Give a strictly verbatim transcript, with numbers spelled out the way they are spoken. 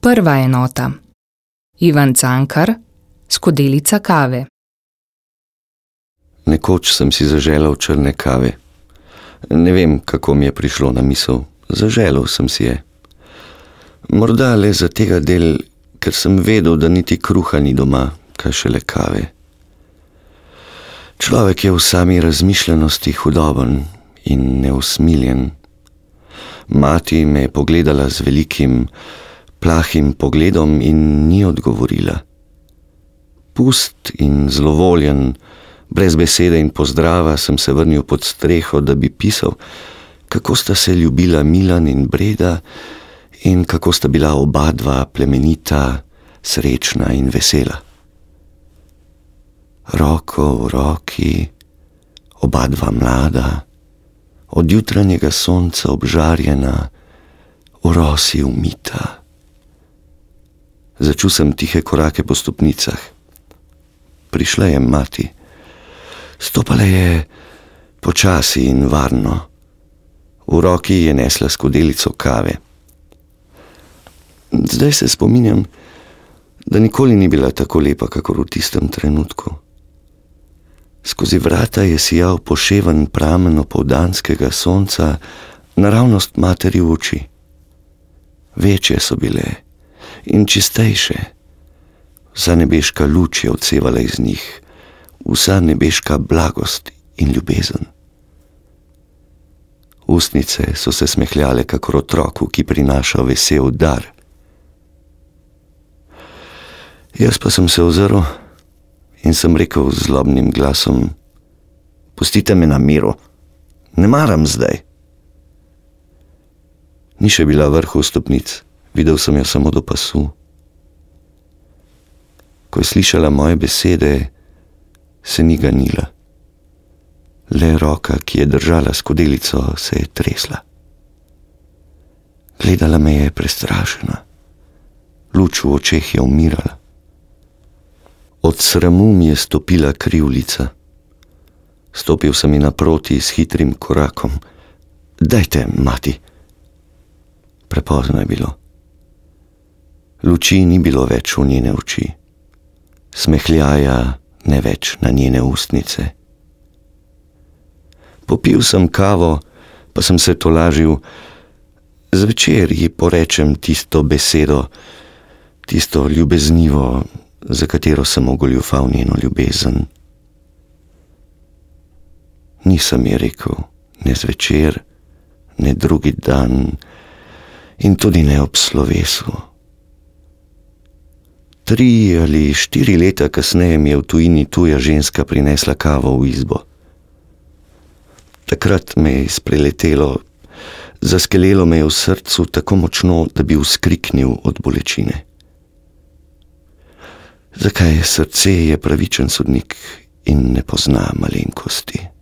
Prva enota. Ivan Cankar, Skodelica kave. Nekoč sem si zaželel črne kave. Ne vem, kako mi je prišlo na misel. Zaželel sem si je. Morda le za tega del, ker sem vedel, da niti kruha ni doma, kaj šele kave. Človek je v sami razmišljenosti hudoben in neusmiljen. Mati me je pogledala z velikim, plahim pogledom in ni odgovorila. Pust in zlovoljen, brez besede in pozdrava sem se vrnil pod streho, da bi pisal, kako sta se ljubila Milan in Breda in kako sta bila oba dva plemenita, srečna in vesela. Roko v roki, oba dva mlada, od jutranjega sonca obžarjena, v rosi umita. Začul sem tihe korake po stopnicah. Prišla je mati. Stopala je počasi in varno. V roki je nesla skodelico kave. Zdaj se spominjam, da nikoli ni bila tako lepa, kakor v tistem trenutku. Skozi vrata je sijal poševen pramen opoldanskega sonca naravnost materi v oči. Večje so bile in čistejše. Vsa nebeška luč je odsevala iz njih, vsa nebeška blagost in ljubezen. Ustnice so se smehljale kakor otroku, ki prinaša vesel dar. Jaz pa sem se ozrl in sem rekel z zlobnim glasom: pustite me na miru, ne maram zdaj. Ni še bila vrhu stopnic, videl sem jo samo do pasu. Ko je slišala moje besede, se ni ganila. Le roka, ki je držala skodelico, se je tresla. Gledala me je prestrašena. Luč v očeh je umirala. Od sramu mi je stopila krivlica. Stopil sem ji naproti s hitrim korakom. Dajte, mati. Prepozno je bilo. Luči ni bilo več v njene oči. Smehljaja ne več na njene ustnice. Popil sem kavo, pa sem se tolažil. Zvečer ji porečem tisto besedo, tisto ljubeznivo, za katero sem ogoljufal njeno ljubezen. Nisem ji rekel, ne zvečer, ne drugi dan in tudi ne ob slovesu. Tri ali štiri leta kasneje mi je v tujini tuja ženska prinesla kavo v izbo. Takrat me je izpreletelo, zaskelelo me je v srcu tako močno, da bi vzkriknil od bolečine. Zakaj srce je pravičen sodnik in ne pozna malenkosti?